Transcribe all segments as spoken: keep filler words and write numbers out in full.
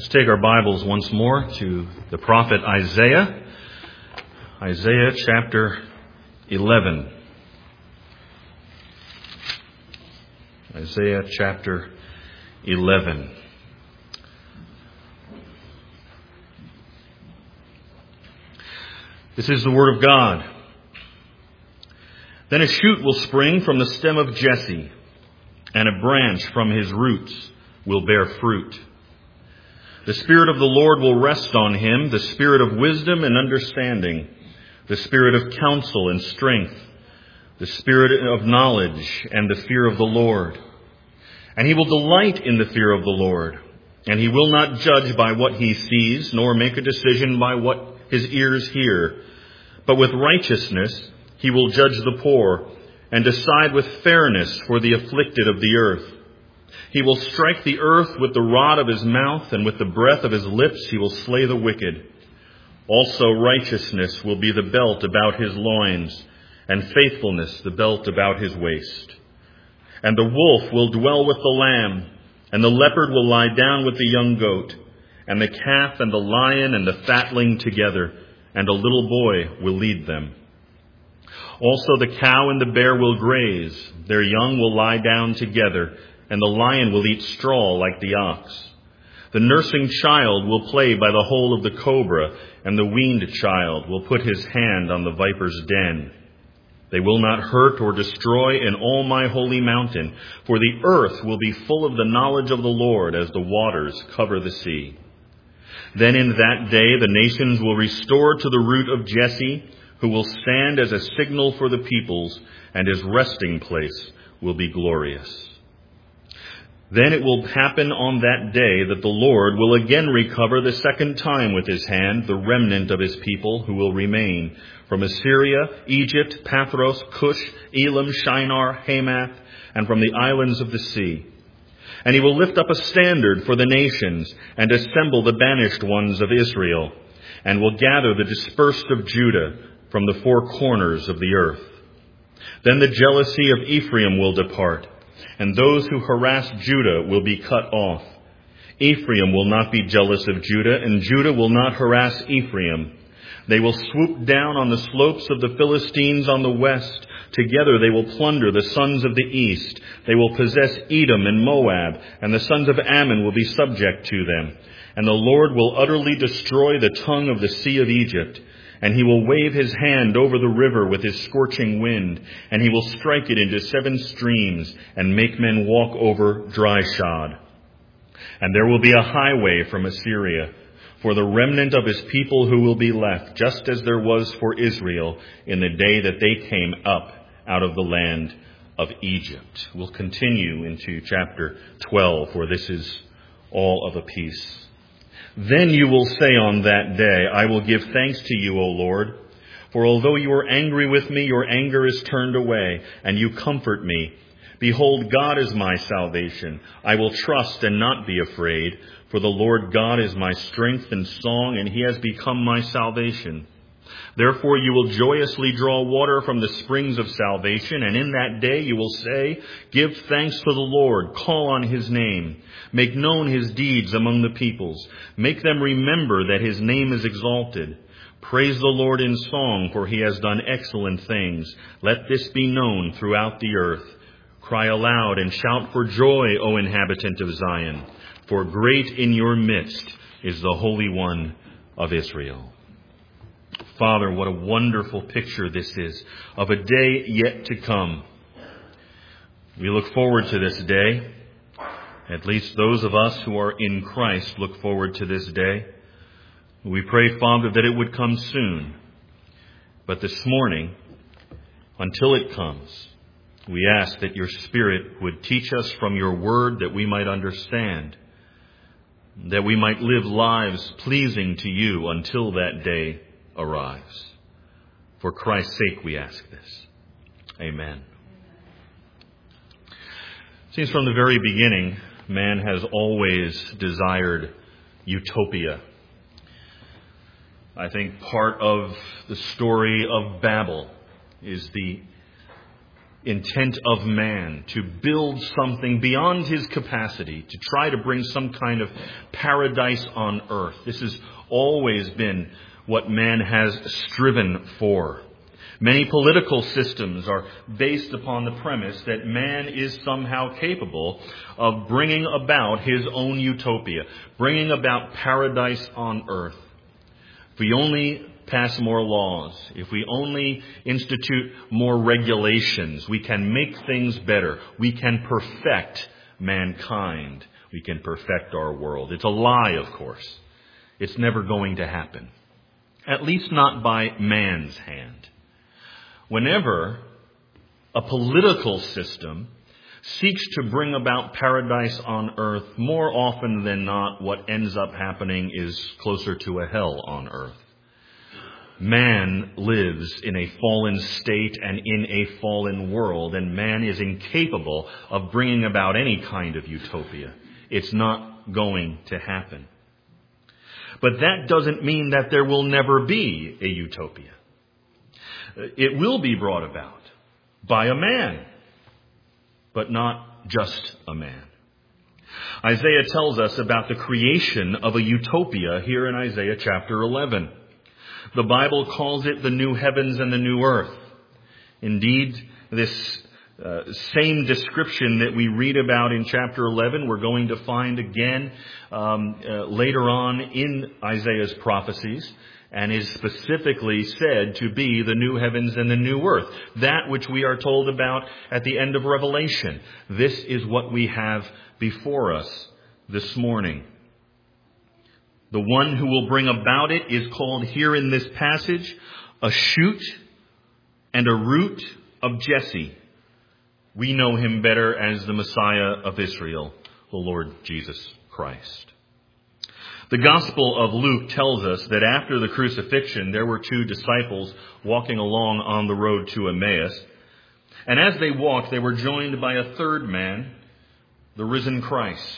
Let's take our Bibles once more to the prophet Isaiah. Isaiah chapter eleven. Isaiah chapter eleven. This is the word of God. Then a shoot will spring from the stem of Jesse, and a branch from his roots will bear fruit. The Spirit of the Lord will rest on him, the Spirit of wisdom and understanding, the Spirit of counsel and strength, the Spirit of knowledge and the fear of the Lord. And he will delight in the fear of the Lord, and he will not judge by what he sees, nor make a decision by what his ears hear. But with righteousness he will judge the poor, and decide with fairness for the afflicted of the earth. He will strike the earth with the rod of his mouth, and with the breath of his lips he will slay the wicked. Also righteousness will be the belt about his loins, and faithfulness the belt about his waist. And the wolf will dwell with the lamb, and the leopard will lie down with the young goat, and the calf and the lion and the fatling together, and a little boy will lead them. Also the cow and the bear will graze, their young will lie down together, and the lion will eat straw like the ox. The nursing child will play by the hole of the cobra, and the weaned child will put his hand on the viper's den. They will not hurt or destroy in all my holy mountain, for the earth will be full of the knowledge of the Lord as the waters cover the sea. Then in that day the nations will restore to the root of Jesse, who will stand as a signal for the peoples, and his resting place will be glorious. Then it will happen on that day that the Lord will again recover the second time with his hand the remnant of his people who will remain from Assyria, Egypt, Pathros, Cush, Elam, Shinar, Hamath, and from the islands of the sea. And he will lift up a standard for the nations and assemble the banished ones of Israel, and will gather the dispersed of Judah from the four corners of the earth. Then the jealousy of Ephraim will depart, and those who harass Judah will be cut off. Ephraim will not be jealous of Judah, and Judah will not harass Ephraim. They will swoop down on the slopes of the Philistines on the west. Together they will plunder the sons of the east. They will possess Edom and Moab, and the sons of Ammon will be subject to them. And the Lord will utterly destroy the tongue of the sea of Egypt. And he will wave his hand over the river with his scorching wind, and he will strike it into seven streams, and make men walk over dry shod. And there will be a highway from Assyria for the remnant of his people who will be left, just as there was for Israel in the day that they came up out of the land of Egypt. We'll continue into chapter twelve, where this is all of a piece. Then you will say on that day, I will give thanks to you, O Lord, for although you are angry with me, your anger is turned away, and you comfort me. Behold, God is my salvation. I will trust and not be afraid, for the Lord God is my strength and song, and he has become my salvation. Therefore you will joyously draw water from the springs of salvation, and in that day you will say, give thanks to the Lord, call on his name, make known his deeds among the peoples, make them remember that his name is exalted. Praise the Lord in song, for he has done excellent things. Let this be known throughout the earth. Cry aloud and shout for joy, O inhabitant of Zion, for great in your midst is the Holy One of Israel. Father, what a wonderful picture this is of a day yet to come. We look forward to this day. At least those of us who are in Christ look forward to this day. We pray, Father, that it would come soon. But this morning, until it comes, we ask that your Spirit would teach us from your word that we might understand, that we might live lives pleasing to you until that day arrives. For Christ's sake we ask this. Amen. It seems from the very beginning, man has always desired utopia. I think part of the story of Babel is the intent of man to build something beyond his capacity, to try to bring some kind of paradise on earth. This has always been what man has striven for. Many political systems are based upon the premise that man is somehow capable of bringing about his own utopia, bringing about paradise on earth. If we only pass more laws, if we only institute more regulations, we can make things better. We can perfect mankind. We can perfect our world. It's a lie, of course. It's never going to happen. At least not by man's hand. Whenever a political system seeks to bring about paradise on earth, more often than not, what ends up happening is closer to a hell on earth. Man lives in a fallen state and in a fallen world, and man is incapable of bringing about any kind of utopia. It's not going to happen. But that doesn't mean that there will never be a utopia. It will be brought about by a man, but not just a man. Isaiah tells us about the creation of a utopia here in Isaiah chapter eleven. The Bible calls it the new heavens and the new earth. Indeed, this uh, same description that we read about in chapter eleven, we're going to find again um, uh, later on in Isaiah's prophecies, and is specifically said to be the new heavens and the new earth. That which we are told about at the end of Revelation. This is what we have before us this morning. The one who will bring about it is called here in this passage a shoot and a root of Jesse. We know him better as the Messiah of Israel, the Lord Jesus Christ. The Gospel of Luke tells us that after the crucifixion, there were two disciples walking along on the road to Emmaus. And as they walked, they were joined by a third man, the risen Christ.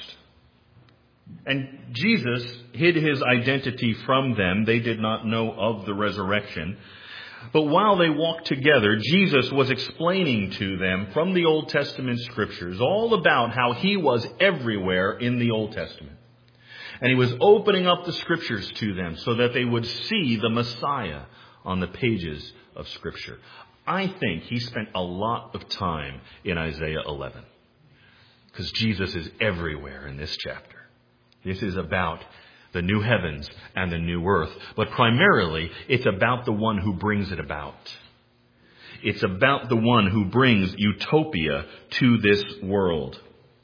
And Jesus hid his identity from them. They did not know of the resurrection. But while they walked together, Jesus was explaining to them from the Old Testament scriptures all about how he was everywhere in the Old Testament. And he was opening up the scriptures to them so that they would see the Messiah on the pages of Scripture. I think he spent a lot of time in Isaiah eleven because Jesus is everywhere in this chapter. This is about the new heavens and the new earth. But primarily, it's about the one who brings it about. It's about the one who brings utopia to this world.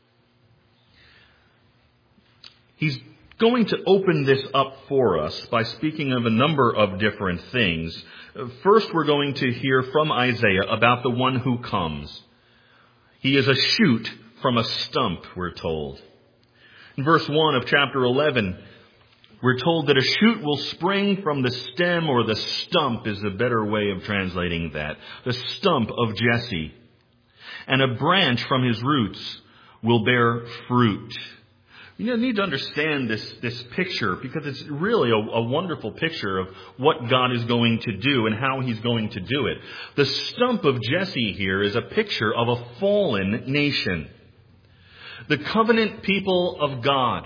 He's going to open this up for us by speaking of a number of different things. First, we're going to hear from Isaiah about the one who comes. He is a shoot from a stump, we're told. In verse one of chapter eleven, we're told that a shoot will spring from the stem, or the stump is a better way of translating that. The stump of Jesse. And a branch from his roots will bear fruit. You need to understand this, this picture because it's really a, a wonderful picture of what God is going to do and how he's going to do it. The stump of Jesse here is a picture of a fallen nation. The covenant people of God,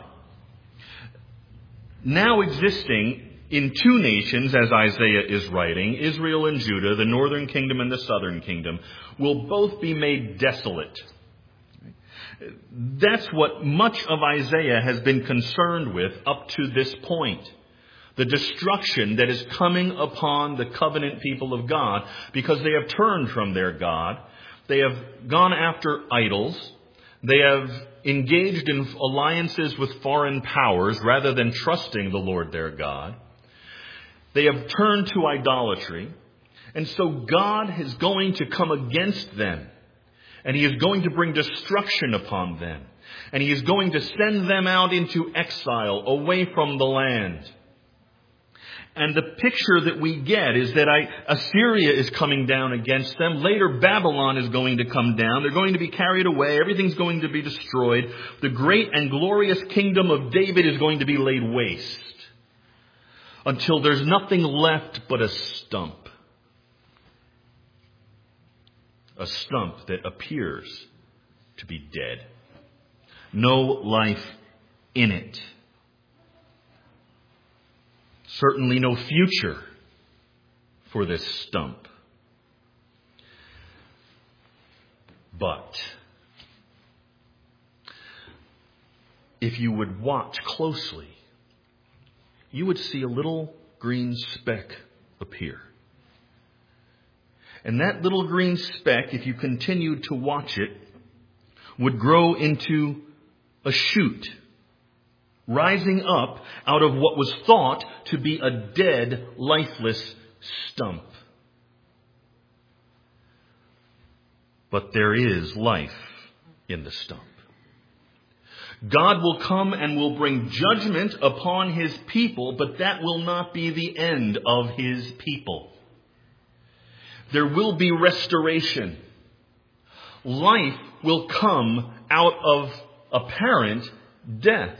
now existing in two nations, as Isaiah is writing, Israel and Judah, the northern kingdom and the southern kingdom, will both be made desolate. That's what much of Isaiah has been concerned with up to this point. The destruction that is coming upon the covenant people of God because they have turned from their God. They have gone after idols. They have engaged in alliances with foreign powers rather than trusting the Lord their God. They have turned to idolatry. And so God is going to come against them. And he is going to bring destruction upon them. And he is going to send them out into exile away from the land. And the picture that we get is that I, Assyria is coming down against them. Later, Babylon is going to come down. They're going to be carried away. Everything's going to be destroyed. The great and glorious kingdom of David is going to be laid waste until there's nothing left but a stump. a stump that appears to be dead. No life in it. Certainly no future for this stump. But if you would watch closely, you would see a little green speck appear. And that little green speck, if you continued to watch it, would grow into a shoot, rising up out of what was thought to be a dead, lifeless stump. But there is life in the stump. God will come and will bring judgment upon His people, but that will not be the end of His people. There will be restoration. Life will come out of apparent death.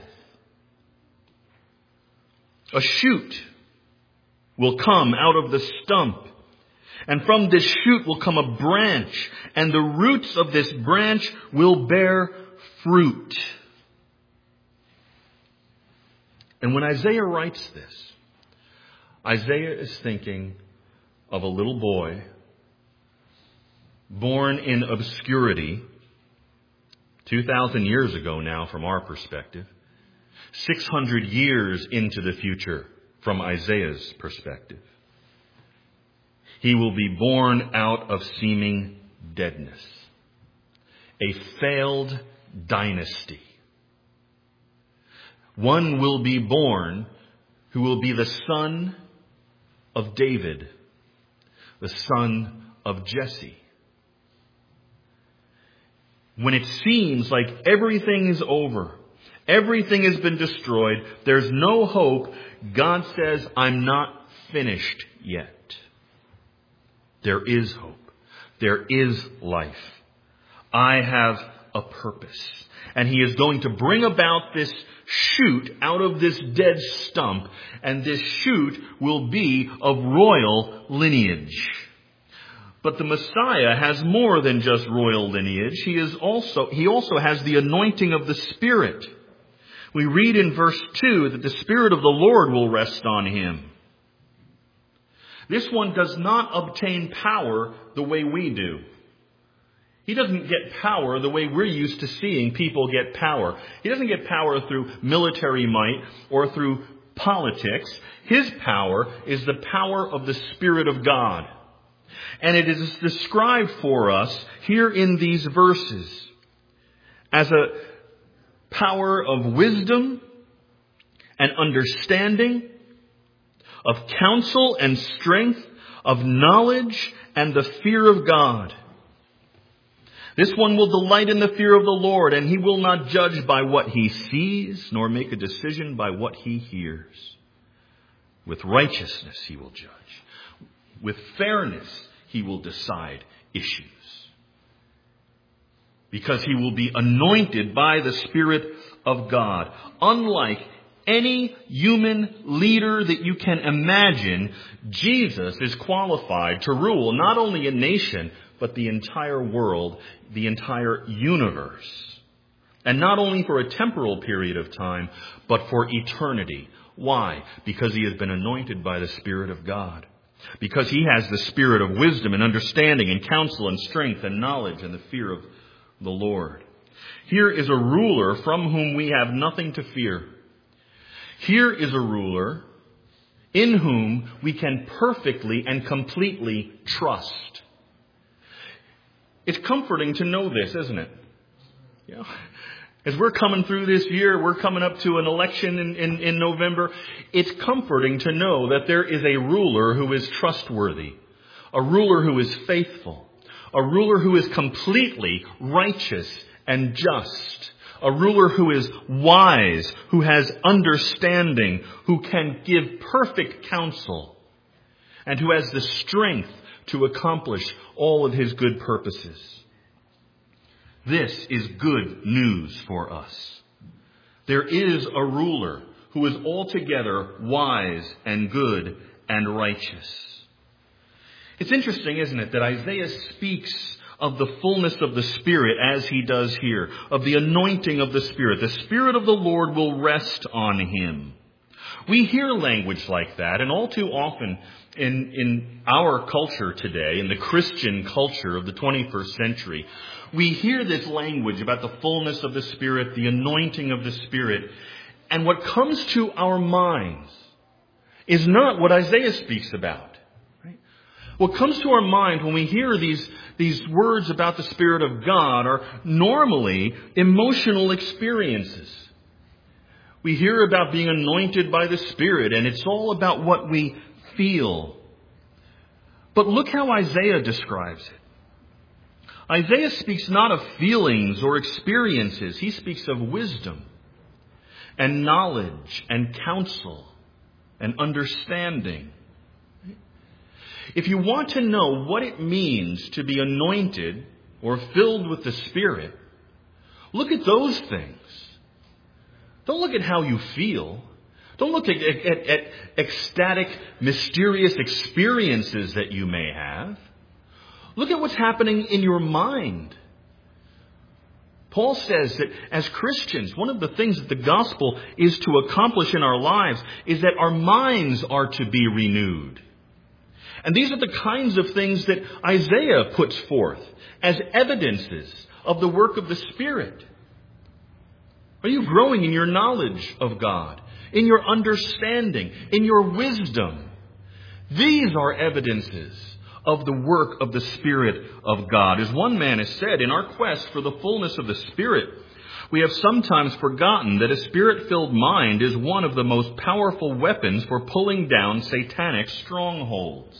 A shoot will come out of the stump. And from this shoot will come a branch, and the roots of this branch will bear fruit. And when Isaiah writes this, Isaiah is thinking of a little boy born in obscurity two thousand years ago now from our perspective, six hundred years into the future from Isaiah's perspective. He will be born out of seeming deadness, a failed dynasty. One will be born who will be the son of David, the son of Jesse. When it seems like everything is over, everything has been destroyed, there's no hope, God says, I'm not finished yet. There is hope. There is life. I have a purpose. And He is going to bring about this shoot out of this dead stump, and this shoot will be of royal lineage. But the Messiah has more than just royal lineage. He is also, he also has the anointing of the Spirit. We read in verse two that the Spirit of the Lord will rest on Him. This one does not obtain power the way we do. He doesn't get power the way we're used to seeing people get power. He doesn't get power through military might or through politics. His power is the power of the Spirit of God. And it is described for us here in these verses as a power of wisdom and understanding, of counsel and strength, of knowledge and the fear of God. This one will delight in the fear of the Lord, and he will not judge by what he sees, nor make a decision by what he hears. With righteousness he will judge. With fairness he will decide issues. Because he will be anointed by the Spirit of God. Unlike any human leader that you can imagine, Jesus is qualified to rule not only a nation, but the entire world, the entire universe. And not only for a temporal period of time, but for eternity. Why? Because he has been anointed by the Spirit of God. Because he has the spirit of wisdom and understanding and counsel and strength and knowledge and the fear of the Lord. Here is a ruler from whom we have nothing to fear. Here is a ruler in whom we can perfectly and completely trust. It's comforting to know this, isn't it? You know, as we're coming through this year, we're coming up to an election in, in, in November. It's comforting to know that there is a ruler who is trustworthy, a ruler who is faithful, a ruler who is completely righteous and just, a ruler who is wise, who has understanding, who can give perfect counsel, and who has the strength to accomplish all of his good purposes. This is good news for us. There is a ruler who is altogether wise and good and righteous. It's interesting, isn't it, that Isaiah speaks of the fullness of the Spirit as he does here, of the anointing of the Spirit. The Spirit of the Lord will rest on him. We hear language like that, and all too often in, in our culture today, in the Christian culture of the twenty-first century, we hear this language about the fullness of the Spirit, the anointing of the Spirit, and what comes to our minds is not what Isaiah speaks about. Right? What comes to our mind when we hear these, these words about the Spirit of God are normally emotional experiences. We hear about being anointed by the Spirit, and it's all about what we feel. But look how Isaiah describes it. Isaiah speaks not of feelings or experiences. He speaks of wisdom and knowledge and counsel and understanding. If you want to know what it means to be anointed or filled with the Spirit, look at those things. Don't look at how you feel. Don't look at, at, at ecstatic, mysterious experiences that you may have. Look at what's happening in your mind. Paul says that as Christians, one of the things that the gospel is to accomplish in our lives is that our minds are to be renewed. And these are the kinds of things that Isaiah puts forth as evidences of the work of the Spirit. Are you growing in your knowledge of God, in your understanding, in your wisdom? These are evidences of the work of the Spirit of God. As one man has said, in our quest for the fullness of the Spirit, we have sometimes forgotten that a Spirit-filled mind is one of the most powerful weapons for pulling down satanic strongholds.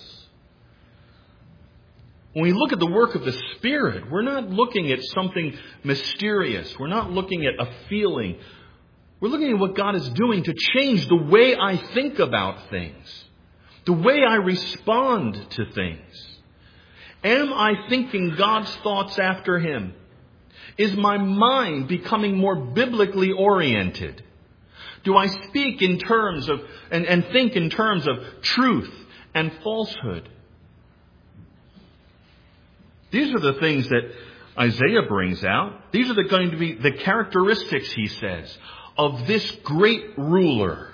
When we look at the work of the Spirit, we're not looking at something mysterious. We're not looking at a feeling. We're looking at what God is doing to change the way I think about things, the way I respond to things. Am I thinking God's thoughts after Him? Is my mind becoming more biblically oriented? Do I speak in terms of and, and think in terms of truth and falsehood? These are the things that Isaiah brings out. These are the, going to be the characteristics, he says, of this great ruler.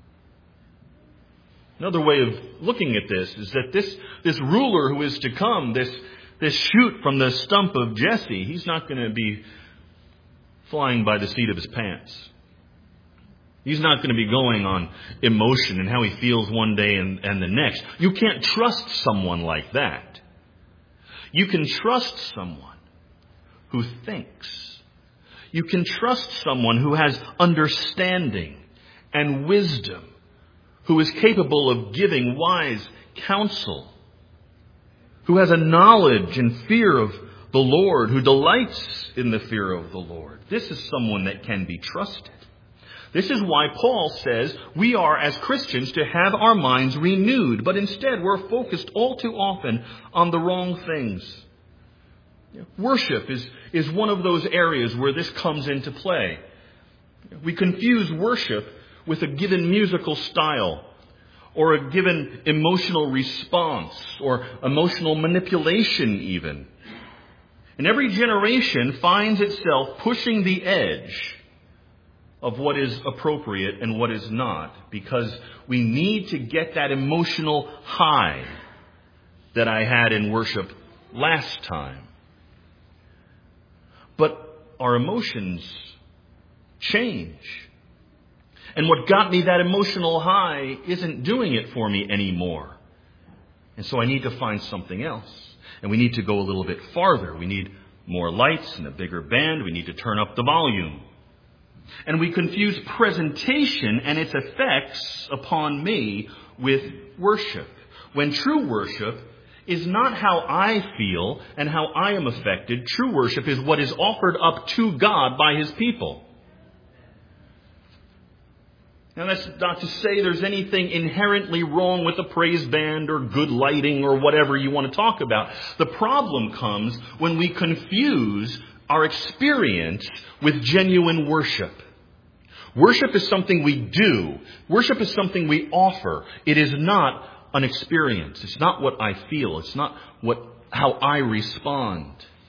Another way of looking at this is that this, this ruler who is to come, this, this shoot from the stump of Jesse, he's not going to be flying by the seat of his pants. He's not going to be going on emotion and how he feels one day and, and the next. You can't trust someone like that. You can trust someone who thinks. You can trust someone who has understanding and wisdom, who is capable of giving wise counsel, who has a knowledge and fear of the Lord, who delights in the fear of the Lord. This is someone that can be trusted. This is why Paul says we are, as Christians, to have our minds renewed, but instead we're focused all too often on the wrong things. Worship is, is one of those areas where this comes into play. We confuse worship with a given musical style, or a given emotional response, or emotional manipulation even. And every generation finds itself pushing the edge of what is appropriate and what is not, because we need to get that emotional high that I had in worship last time. But our emotions change. And what got me that emotional high isn't doing it for me anymore. And so I need to find something else. And we need to go a little bit farther. We need more lights and a bigger band. We need to turn up the volume. And we confuse presentation and its effects upon me with worship, when true worship is not how I feel and how I am affected. True worship is what is offered up to God by His people. Now, that's not to say there's anything inherently wrong with a praise band or good lighting or whatever you want to talk about. The problem comes when we confuse our experience with genuine worship. Worship is something we do. Worship is something we offer. It is not an experience. It's not what I feel. It's not what how I respond.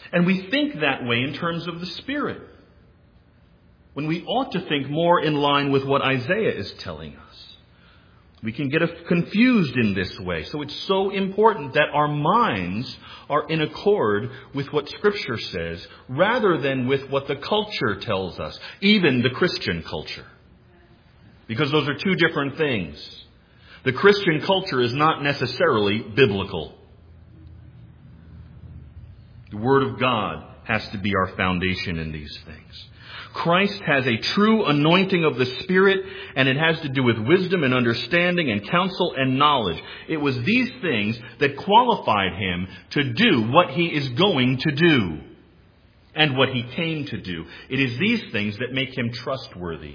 And we think that way in terms of the Spirit, when we ought to think more in line with what Isaiah is telling us. We can get confused in this way. So it's so important that our minds are in accord with what Scripture says, rather than with what the culture tells us, even the Christian culture. Because those are two different things. The Christian culture is not necessarily biblical. The Word of God has to be our foundation in these things. Christ has a true anointing of the Spirit, and it has to do with wisdom and understanding and counsel and knowledge. It was these things that qualified him to do what he is going to do and what he came to do. It is these things that make him trustworthy.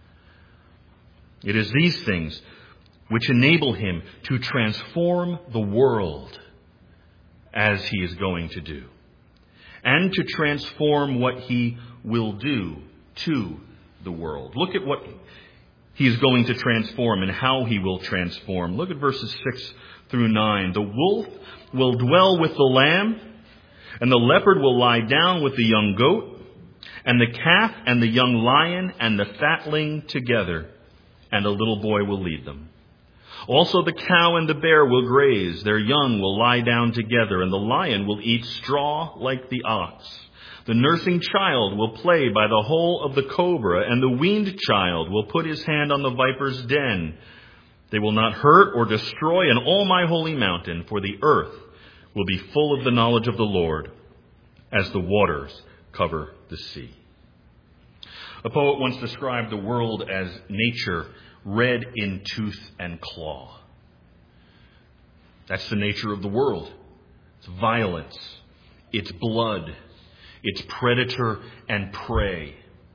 It is these things which enable him to transform the world as he is going to do, and to transform what he will do to the world. Look at what he is going to transform and how he will transform. Look at verses six through nine. The wolf will dwell with the lamb, and the leopard will lie down with the young goat, and the calf and the young lion and the fatling together, and a little boy will lead them. Also the cow and the bear will graze, their young will lie down together, and the lion will eat straw like the ox. The nursing child will play by the hole of the cobra, and the weaned child will put his hand on the viper's den. They will not hurt or destroy in all my holy mountain, for the earth will be full of the knowledge of the Lord, as the waters cover the sea. A poet once described the world as nature red in tooth and claw. That's the nature of the world. It's violence. It's blood. It's predator and prey.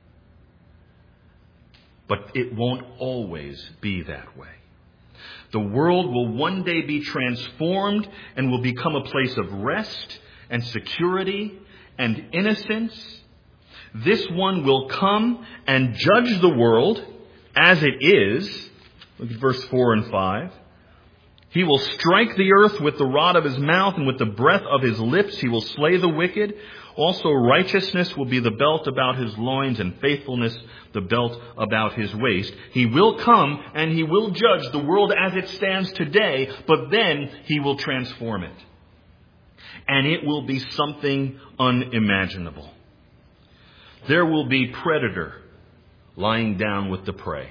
But it won't always be that way. The world will one day be transformed and will become a place of rest and security and innocence. This one will come and judge the world as it is. Look at verse four and five. He will strike the earth with the rod of his mouth, and with the breath of his lips he will slay the wicked. Also righteousness will be the belt about his loins, and faithfulness the belt about his waist. He will come and he will judge the world as it stands today, but then he will transform it. And it will be something unimaginable. There will be predator lying down with the prey.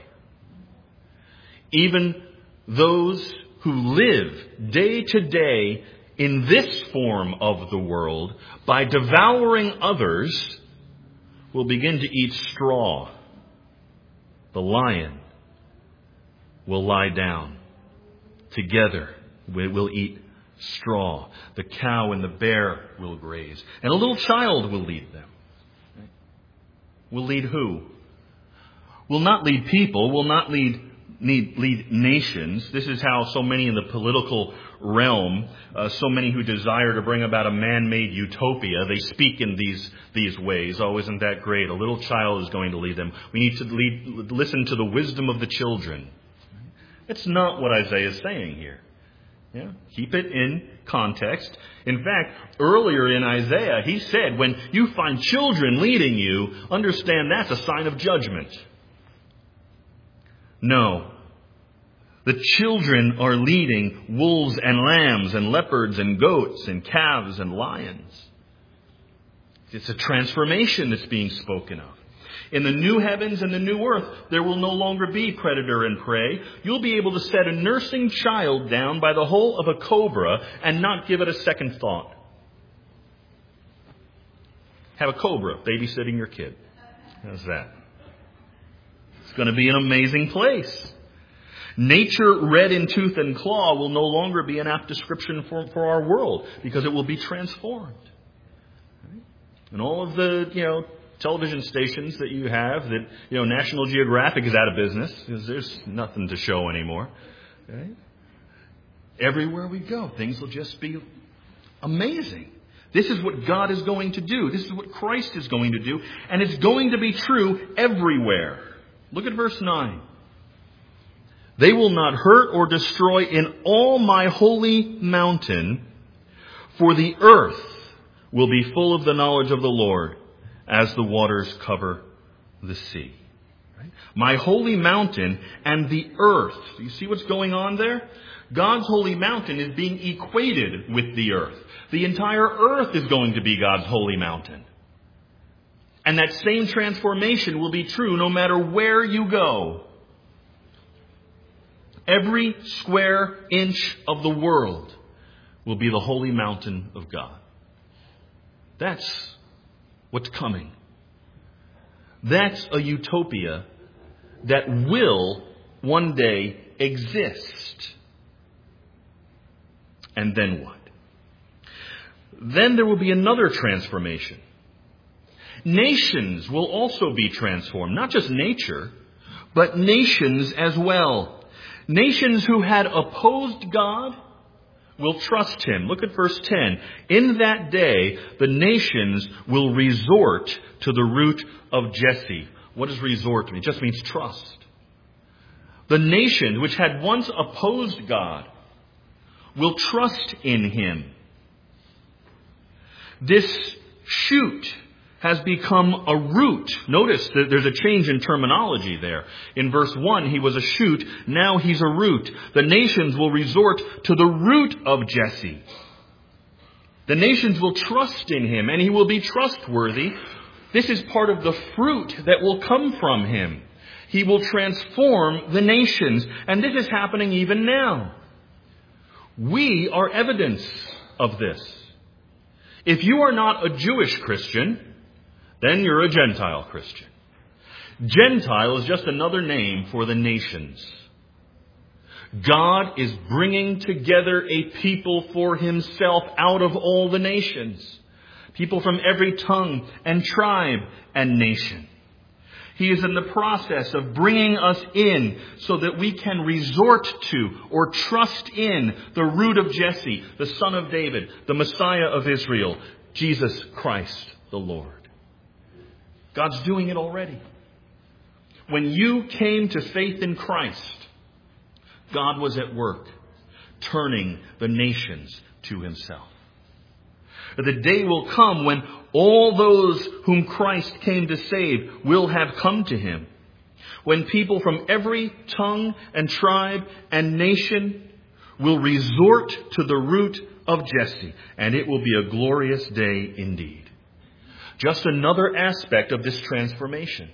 Even those who live day to day in this form of the world, by devouring others, will begin to eat straw. The lion will lie down. Together we will eat straw. The cow and the bear will graze. And a little child will lead them. Will lead who? Will not lead people, will not lead Need, lead nations. This is how so many in the political realm, uh, so many who desire to bring about a man-made utopia, they speak in these these ways. Oh, isn't that great? A little child is going to lead them. We need to lead, listen to the wisdom of the children. That's not what Isaiah is saying here. Yeah? Keep it in context. In fact, earlier in Isaiah, he said, when you find children leading you, understand that's a sign of judgment. No. The children are leading wolves and lambs and leopards and goats and calves and lions. It's a transformation that's being spoken of. In the new heavens and the new earth, there will no longer be predator and prey. You'll be able to set a nursing child down by the hole of a cobra and not give it a second thought. Have a cobra babysitting your kid. How's that? It's going to be an amazing place. Nature red in tooth and claw will no longer be an apt description for, for our world, because it will be transformed. And all of the, you know, television stations that you have that, you know, National Geographic is out of business because there's nothing to show anymore. Okay? Everywhere we go, things will just be amazing. This is what God is going to do. This is what Christ is going to do. And it's going to be true everywhere. Look at verse nine. They will not hurt or destroy in all my holy mountain, for the earth will be full of the knowledge of the Lord as the waters cover the sea. Right? My holy mountain and the earth. You see what's going on there? God's holy mountain is being equated with the earth. The entire earth is going to be God's holy mountain. And that same transformation will be true no matter where you go. Every square inch of the world will be the holy mountain of God. That's what's coming. That's a utopia that will one day exist. And then what? Then there will be another transformation. Nations will also be transformed. Not just nature, but nations as well. Nations who had opposed God will trust Him. Look at verse ten. In that day, the nations will resort to the root of Jesse. What does resort mean? It just means trust. The nations which had once opposed God will trust in Him. This shoot has become a root. Notice that there's a change in terminology there. In verse one, he was a shoot. Now he's a root. The nations will resort to the root of Jesse. The nations will trust in him, and he will be trustworthy. This is part of the fruit that will come from him. He will transform the nations, and this is happening even now. We are evidence of this. If you are not a Jewish Christian, then you're a Gentile Christian. Gentile is just another name for the nations. God is bringing together a people for Himself out of all the nations. People from every tongue and tribe and nation. He is in the process of bringing us in so that we can resort to or trust in the root of Jesse, the son of David, the Messiah of Israel, Jesus Christ the Lord. God's doing it already. When you came to faith in Christ, God was at work, turning the nations to Himself. The day will come when all those whom Christ came to save will have come to Him. When people from every tongue and tribe and nation will resort to the root of Jesse, and it will be a glorious day indeed. Just another aspect of this transformation.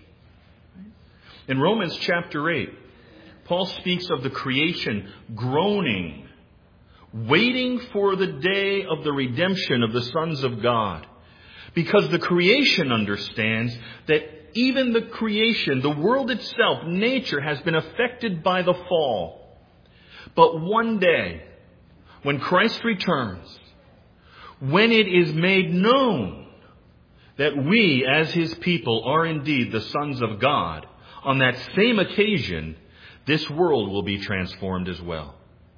In Romans chapter eight, Paul speaks of the creation groaning, waiting for the day of the redemption of the sons of God. Because the creation understands that even the creation, the world itself, nature has been affected by the fall. But one day, when Christ returns, when it is made known that we, as His people, are indeed the sons of God, on that same occasion, this world will be transformed as well.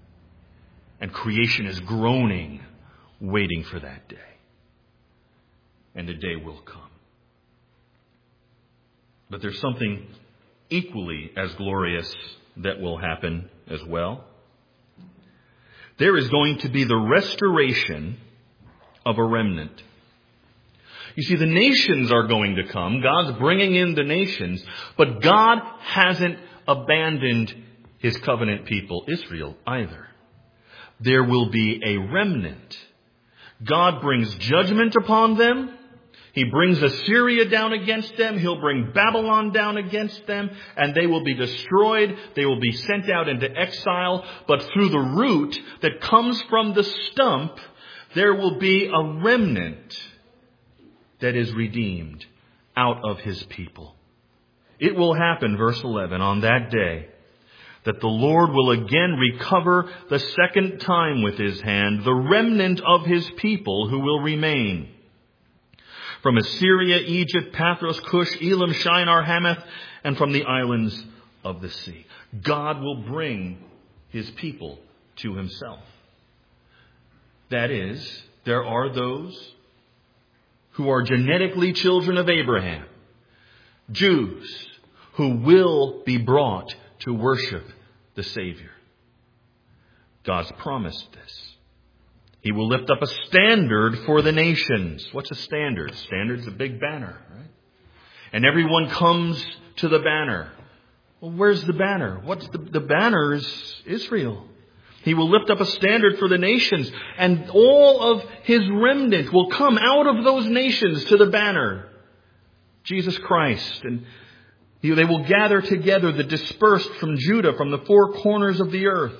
And creation is groaning, waiting for that day. And the day will come. But there's something equally as glorious that will happen as well. There is going to be the restoration of a remnant. You see, the nations are going to come. God's bringing in the nations. But God hasn't abandoned His covenant people, Israel, either. There will be a remnant. God brings judgment upon them. He brings Assyria down against them. He'll bring Babylon down against them. And they will be destroyed. They will be sent out into exile. But through the root that comes from the stump, there will be a remnant that is redeemed out of His people. It will happen, verse eleven, on that day, that the Lord will again recover the second time with His hand the remnant of His people who will remain. From Assyria, Egypt, Pathros, Cush, Elam, Shinar, Hamath, and from the islands of the sea. God will bring His people to Himself. That is, there are those who are genetically children of Abraham, Jews, who will be brought to worship the Savior. God's promised this. He will lift up a standard for the nations. What's a standard? Standard's a big banner, right? And everyone comes to the banner. Well, where's the banner? What's the, the banner is Israel. He will lift up a standard for the nations, and all of his remnant will come out of those nations to the banner. Jesus Christ. And he, they will gather together the dispersed from Judah, from the four corners of the earth.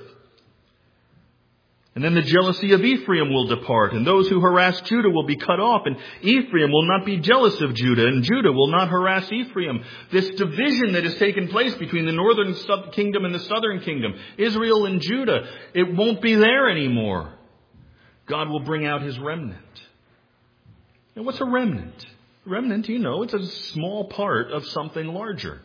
And then the jealousy of Ephraim will depart, and those who harass Judah will be cut off, and Ephraim will not be jealous of Judah, and Judah will not harass Ephraim. This division that has taken place between the northern kingdom and the southern kingdom, Israel and Judah, it won't be there anymore. God will bring out his remnant. And what's a remnant? Remnant, you know, it's a small part of something larger.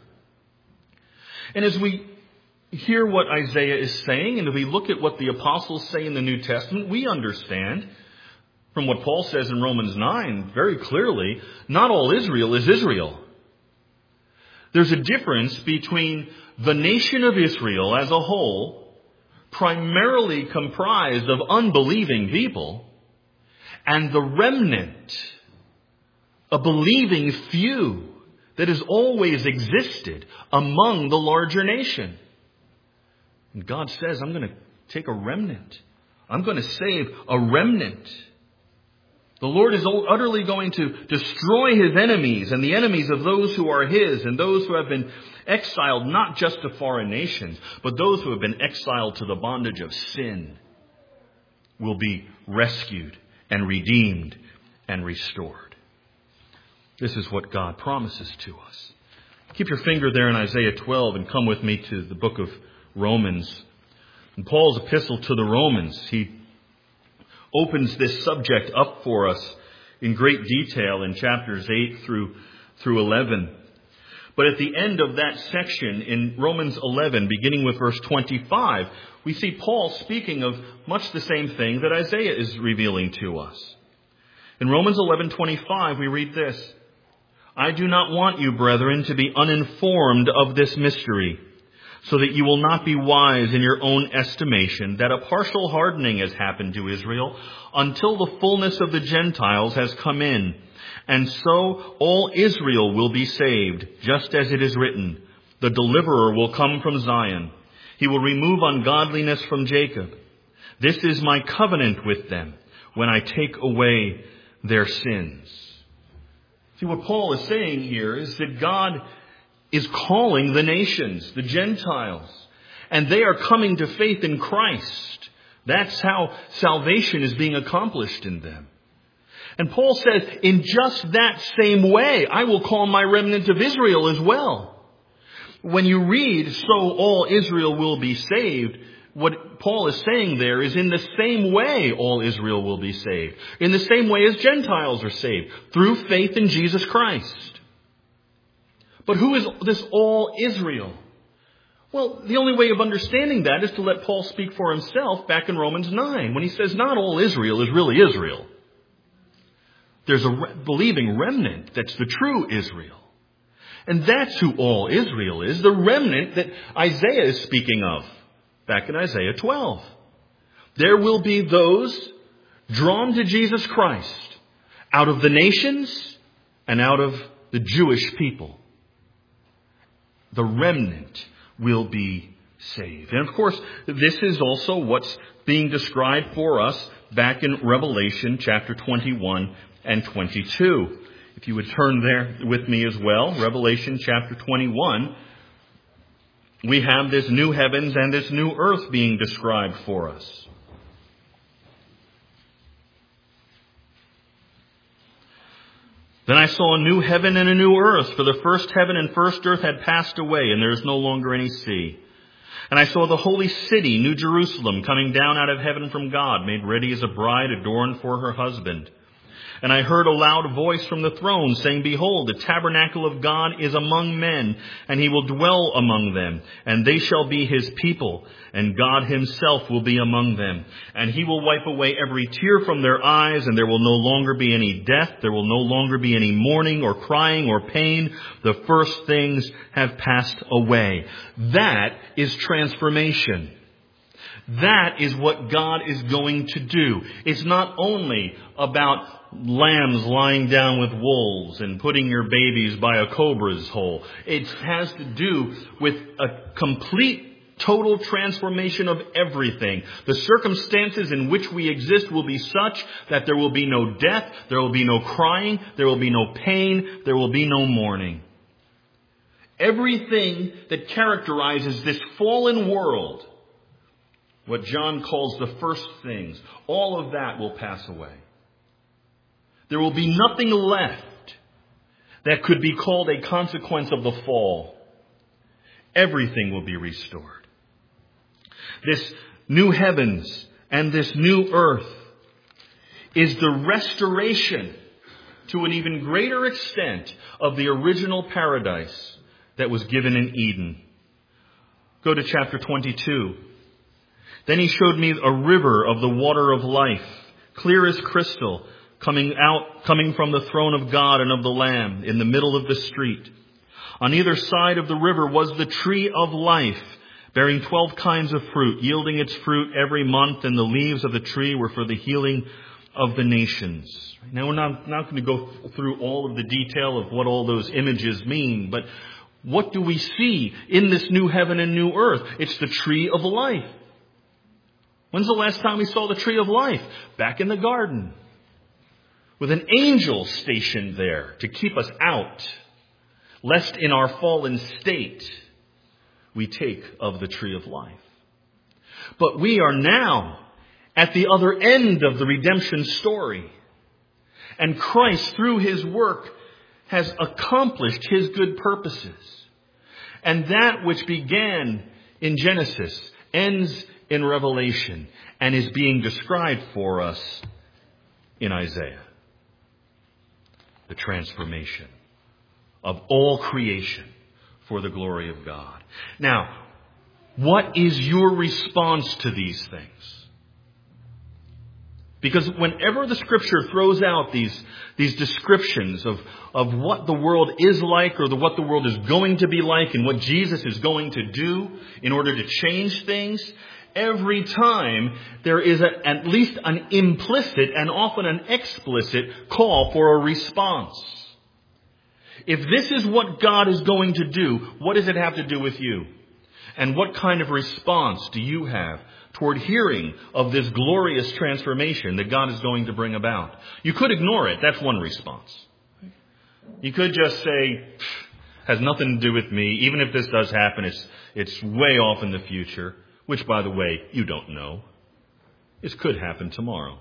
And as we hear what Isaiah is saying, and if we look at what the apostles say in the New Testament, we understand from what Paul says in Romans nine very clearly, not all Israel is Israel. There's a difference between the nation of Israel as a whole, primarily comprised of unbelieving people, and the remnant, a believing few that has always existed among the larger nation. And God says, I'm going to take a remnant. I'm going to save a remnant. The Lord is utterly going to destroy his enemies and the enemies of those who are his and those who have been exiled, not just to foreign nations, but those who have been exiled to the bondage of sin will be rescued and redeemed and restored. This is what God promises to us. Keep your finger there in Isaiah twelve and come with me to the book of Romans. In Paul's epistle to the Romans, he opens this subject up for us in great detail in chapters eight through through eleven. But at the end of that section in Romans eleven, beginning with verse twenty-five, we see Paul speaking of much the same thing that Isaiah is revealing to us. In Romans eleven twenty-five, we read this: I do not want you, brethren, to be uninformed of this mystery, so that you will not be wise in your own estimation, that a partial hardening has happened to Israel until the fullness of the Gentiles has come in. And so all Israel will be saved, just as it is written, the deliverer will come from Zion. He will remove ungodliness from Jacob. This is my covenant with them when I take away their sins. See, what Paul is saying here is that God is calling the nations, the Gentiles, and they are coming to faith in Christ. That's how salvation is being accomplished in them. And Paul says, in just that same way, I will call my remnant of Israel as well. When you read, so all Israel will be saved, what Paul is saying there is in the same way all Israel will be saved. In the same way as Gentiles are saved, through faith in Jesus Christ. But who is this all Israel? Well, the only way of understanding that is to let Paul speak for himself back in Romans nine, when he says not all Israel is really Israel. There's a re- believing remnant that's the true Israel. And that's who all Israel is, the remnant that Isaiah is speaking of back in Isaiah twelve. There will be those drawn to Jesus Christ out of the nations and out of the Jewish people. The remnant will be saved. And of course, this is also what's being described for us back in Revelation chapter twenty-one and twenty-two. If you would turn there with me as well, Revelation chapter twenty-one, we have this new heavens and this new earth being described for us. Then I saw a new heaven and a new earth, for the first heaven and first earth had passed away, and there is no longer any sea. And I saw the holy city, New Jerusalem, coming down out of heaven from God, made ready as a bride adorned for her husband. And I heard a loud voice from the throne saying, Behold, the tabernacle of God is among men, and he will dwell among them, and they shall be his people, and God himself will be among them. And he will wipe away every tear from their eyes, and there will no longer be any death, there will no longer be any mourning or crying or pain. The first things have passed away. That is transformation. That is what God is going to do. It's not only about lambs lying down with wolves and putting your babies by a cobra's hole. It has to do with a complete, total transformation of everything. The circumstances in which we exist will be such that there will be no death, there will be no crying, there will be no pain, there will be no mourning. Everything that characterizes this fallen world, what John calls the first things, all of that will pass away. There will be nothing left that could be called a consequence of the fall. Everything will be restored. This new heavens and this new earth is the restoration to an even greater extent of the original paradise that was given in Eden. Go to chapter twenty-two. Then he showed me a river of the water of life, clear as crystal, coming out, coming from the throne of God and of the Lamb in the middle of the street. On either side of the river was the tree of life, bearing twelve kinds of fruit, yielding its fruit every month, and the leaves of the tree were for the healing of the nations. Now, we're not, not going to go through all of the detail of what all those images mean, but what do we see in this new heaven and new earth? It's the tree of life. When's the last time we saw the tree of life? Back in the garden, with an angel stationed there to keep us out, lest in our fallen state we take of the tree of life. But we are now at the other end of the redemption story. And Christ, through his work, has accomplished his good purposes. And that which began in Genesis ends in Revelation and is being described for us in Isaiah. The transformation of all creation for the glory of God. Now, what is your response to these things? Because whenever the Scripture throws out these, these descriptions of, of what the world is like, or the, what the world is going to be like, and what Jesus is going to do in order to change things, every time there is a, at least an implicit and often an explicit call for a response. If this is what God is going to do, what does it have to do with you? And what kind of response do you have toward hearing of this glorious transformation that God is going to bring about? You could ignore it. That's one response. You could just say, has nothing to do with me. Even if this does happen, it's, it's way off in the future. Which, by the way, you don't know. This could happen tomorrow.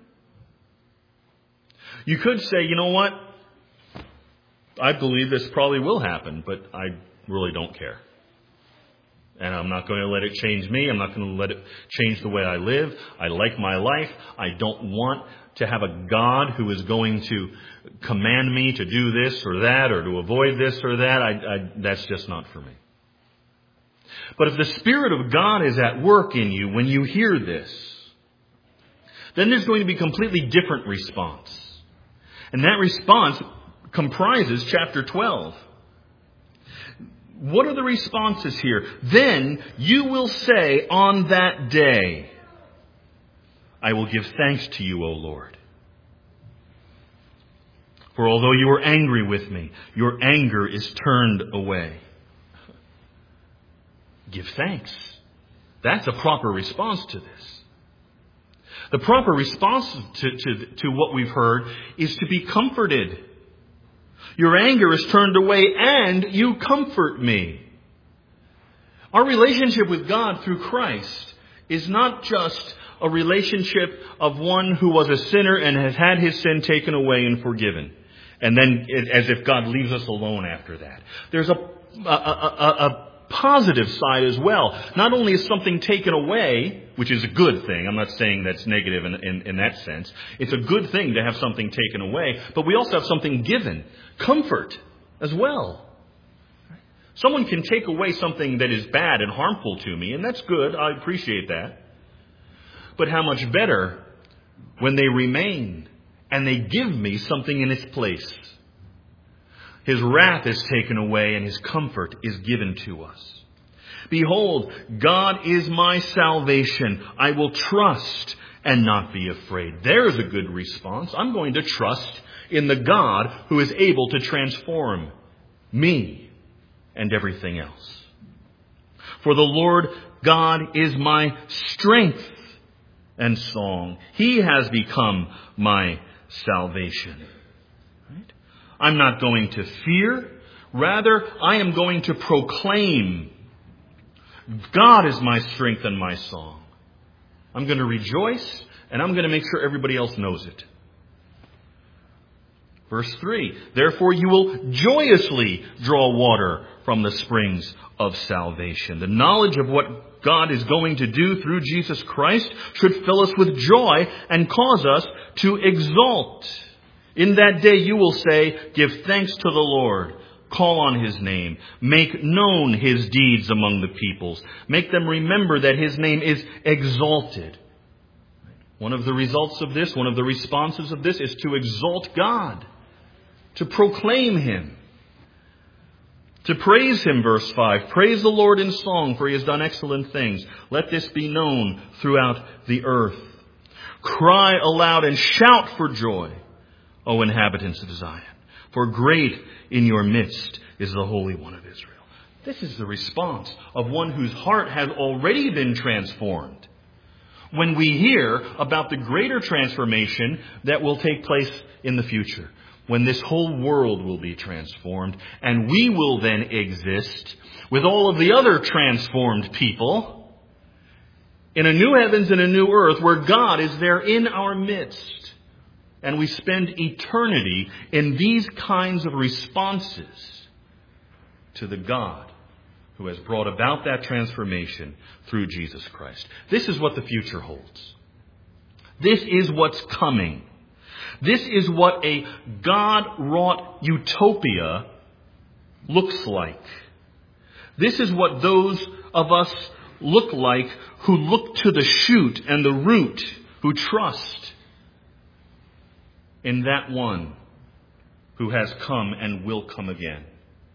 You could say, you know what? I believe this probably will happen, but I really don't care. And I'm not going to let it change me. I'm not going to let it change the way I live. I like my life. I don't want to have a God who is going to command me to do this or that, or to avoid this or that. I, I, that's just not for me. But if the Spirit of God is at work in you when you hear this, then there's going to be a completely different response. And that response comprises chapter twelve. What are the responses here? Then you will say on that day, I will give thanks to you, O Lord. For although you were angry with me, your anger is turned away. Give thanks. That's a proper response to this. The proper response to, to, to what we've heard is to be comforted. Your anger is turned away and you comfort me. Our relationship with God through Christ is not just a relationship of one who was a sinner and has had his sin taken away and forgiven. And then as if God leaves us alone after that. There's a, a, a, a positive side as well. Not only is something taken away, which is a good thing. I'm not saying that's negative in, in, in that sense. It's a good thing to have something taken away, but we also have something given. Comfort as well. Someone can take away something that is bad and harmful to me, and that's good. I appreciate that. But how much better when they remain and they give me something in its place. His wrath is taken away and his comfort is given to us. Behold, God is my salvation. I will trust and not be afraid. There's a good response. I'm going to trust in the God who is able to transform me and everything else. For the Lord God is my strength and song. He has become my salvation. Right? I'm not going to fear. Rather, I am going to proclaim, God is my strength and my song. I'm going to rejoice, and I'm going to make sure everybody else knows it. Verse three, therefore you will joyously draw water from the springs of salvation. The knowledge of what God is going to do through Jesus Christ should fill us with joy and cause us to exult. In that day you will say, give thanks to the Lord. Call on His name. Make known His deeds among the peoples. Make them remember that His name is exalted. One of the results of this, one of the responses of this is to exalt God. To proclaim Him. To praise Him, verse five. Praise the Lord in song, for He has done excellent things. Let this be known throughout the earth. Cry aloud and shout for joy, O inhabitants of Zion. For great in your midst is the Holy One of Israel. This is the response of one whose heart has already been transformed. When we hear about the greater transformation that will take place in the future, when this whole world will be transformed, and we will then exist with all of the other transformed people in a new heavens and a new earth where God is there in our midst. And we spend eternity in these kinds of responses to the God who has brought about that transformation through Jesus Christ. This is what the future holds. This is what's coming. This is what a God-wrought utopia looks like. This is what those of us look like who look to the shoot and the root, who trust in that one who has come and will come again.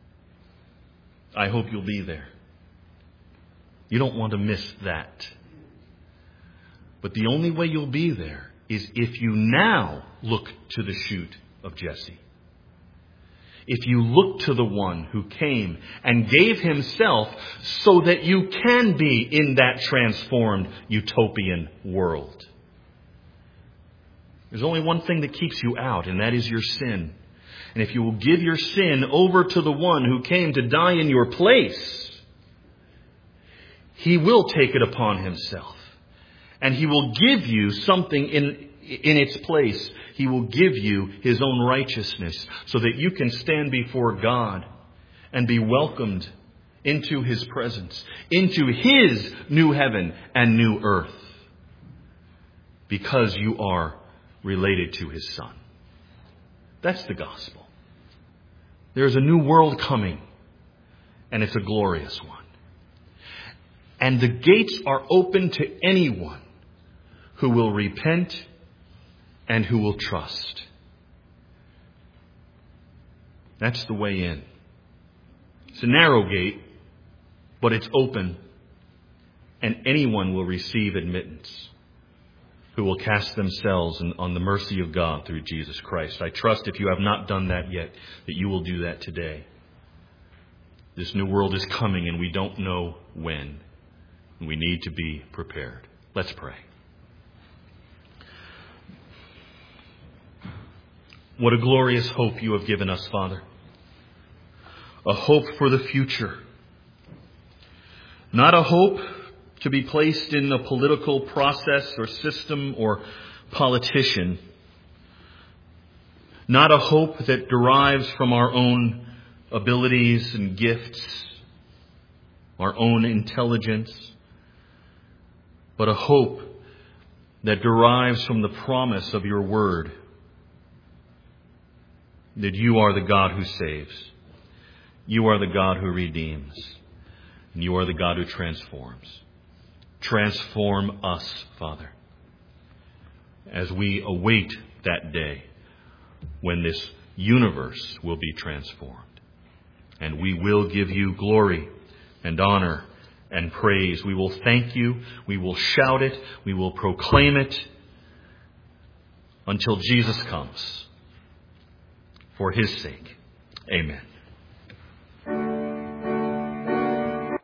I hope you'll be there. You don't want to miss that. But the only way you'll be there is if you now look to the shoot of Jesse. If you look to the one who came and gave himself so that you can be in that transformed utopian world. There's only one thing that keeps you out, and that is your sin. And if you will give your sin over to the one who came to die in your place, He will take it upon Himself. And He will give you something in, in its place. He will give you His own righteousness so that you can stand before God and be welcomed into His presence, into His new heaven and new earth, because you are related to His Son. That's the gospel. There's a new world coming, and it's a glorious one. And the gates are open to anyone who will repent and who will trust. That's the way in. It's a narrow gate, but it's open, and anyone will receive admittance who will cast themselves on the mercy of God through Jesus Christ. I trust if you have not done that yet, that you will do that today. This new world is coming, and we don't know when. We need to be prepared. Let's pray. What a glorious hope you have given us, Father. A hope for the future. Not a hope to be placed in a political process or system or politician. Not a hope that derives from our own abilities and gifts, our own intelligence, but a hope that derives from the promise of your word, that you are the God who saves, you are the God who redeems, and you are the God who transforms. Transform us, Father, as we await that day when this universe will be transformed. And we will give you glory and honor and praise. We will thank you. We will shout it. We will proclaim it until Jesus comes. For his sake. Amen.